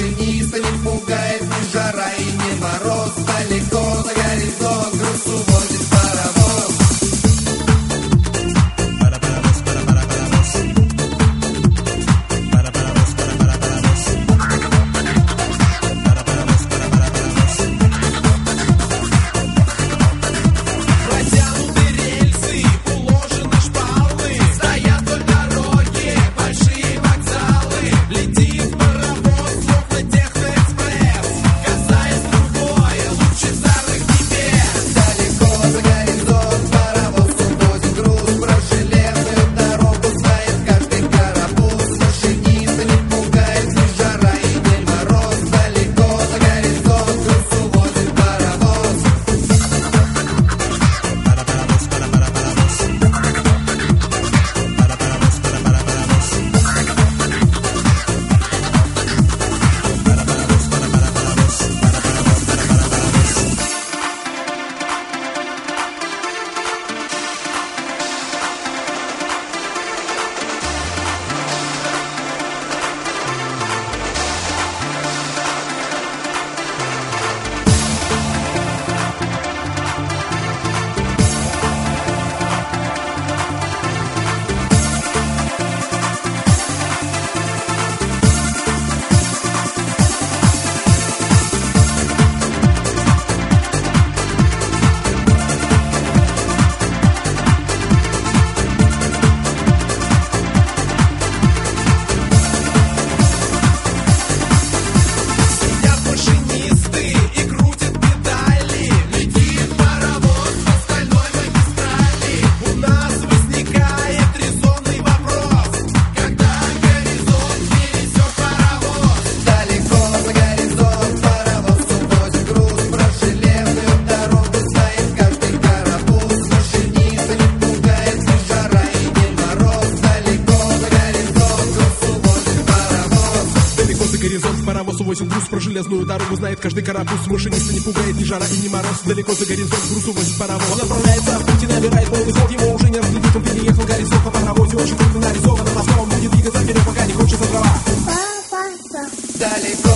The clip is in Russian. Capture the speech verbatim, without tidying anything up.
машиниста не пугает ни жара и ни мороз. Далеко за горизонт груз увозит паровоз. Горизонт, паровоз увозит груз, про железную дорогу знает каждый карапуз. Машиниста не пугает ни жара и ни мороз. Далеко за горизонт груз увозит паровоз. Он отправляется в путь и набирает полный ход. Ему уже не разглядит, он переехал горизонт по паровозе. Очень крупно нарисовано, мостом будет двигаться вперед, пока не кончится трава. Далеко